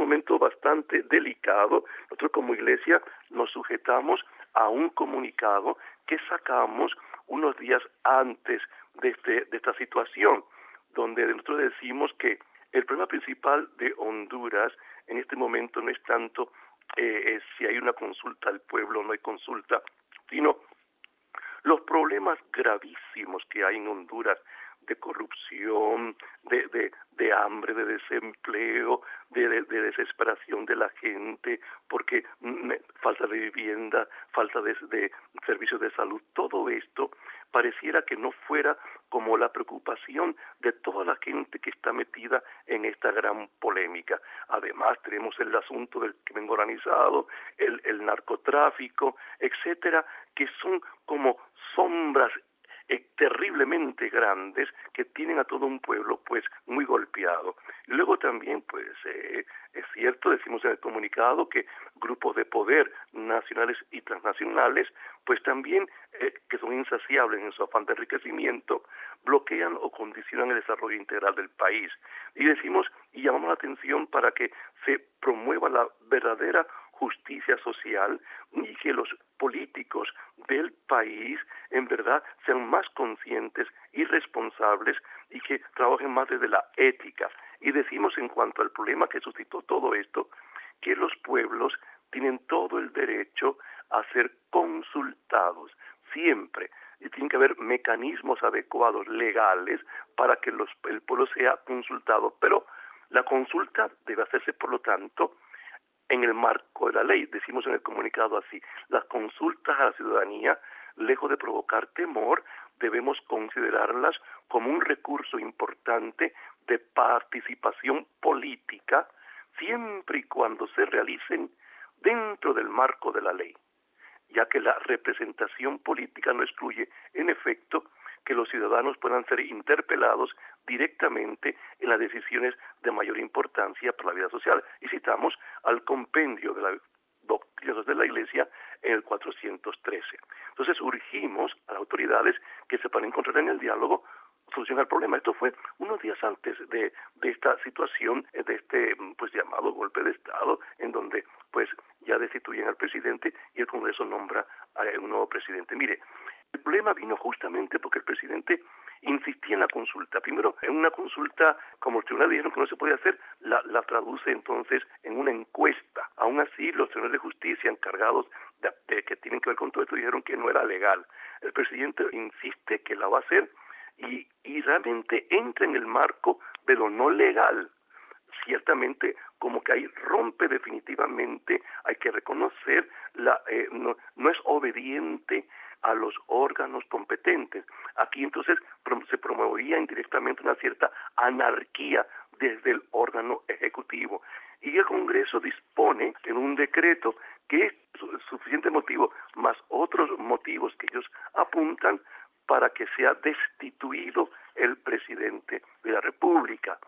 momento bastante delicado. Nosotros como iglesia nos sujetamos a un comunicado que sacamos unos días antes de esta situación, donde nosotros decimos que el problema principal de Honduras en este momento no es tanto si hay una consulta al pueblo o no hay consulta, sino los problemas gravísimos que hay en Honduras de corrupción, de hambre, de desempleo, de desesperación de la gente, porque falta de vivienda, falta de servicios de salud, todo esto pareciera que no fuera como la preocupación de toda la gente que está metida en esta gran polémica. Además tenemos el asunto del crimen organizado, el narcotráfico, etcétera, que son como sombras terriblemente grandes que tienen a todo un pueblo pues muy golpeado. Luego también pues es cierto, decimos en el comunicado que grupos de poder nacionales y transnacionales pues también que son insaciables en su afán de enriquecimiento bloquean o condicionan el desarrollo integral del país. Y decimos y llamamos la atención para que se promueva la verdadera justicia social y que los políticos del país en verdad sean más conscientes y responsables y que trabajen más desde la ética. Y decimos en cuanto al problema que suscitó todo esto, que los pueblos tienen todo el derecho a ser consultados siempre. Y tienen que haber mecanismos adecuados, legales, para que el pueblo sea consultado. Pero la consulta debe hacerse, por lo tanto, en el marco de la ley. Decimos en el comunicado así: las consultas a la ciudadanía, lejos de provocar temor, debemos considerarlas como un recurso importante de participación política, siempre y cuando se realicen dentro del marco de la ley, ya que la representación política no excluye, en efecto, que los ciudadanos puedan ser interpelados directamente en las decisiones de mayor importancia para la vida social. Y citamos al compendio de la doctrina de la Iglesia en el 413. Entonces urgimos a las autoridades que se puedan encontrar en el diálogo solución al problema. Esto fue unos días antes de esta situación, de este pues llamado golpe de Estado, en donde pues ya destituyen al presidente y el Congreso nombra a un nuevo presidente. Mire, el problema vino justamente porque el presidente insistía en la consulta. Primero, en una consulta, como los tribunales dijeron que no se podía hacer, la traduce entonces en una encuesta. Aún así, los tribunales de justicia encargados de que tienen que ver con todo esto dijeron que no era legal. El presidente insiste que la va a hacer y realmente entra en el marco de lo no legal. Ciertamente, como que ahí rompe definitivamente, hay que reconocer, no es obediente a los órganos competentes. Aquí entonces se promovía indirectamente una cierta anarquía desde el órgano ejecutivo. Y el Congreso dispone en un decreto que es suficiente motivo, más otros motivos que ellos apuntan, para que sea destituido el presidente de la República.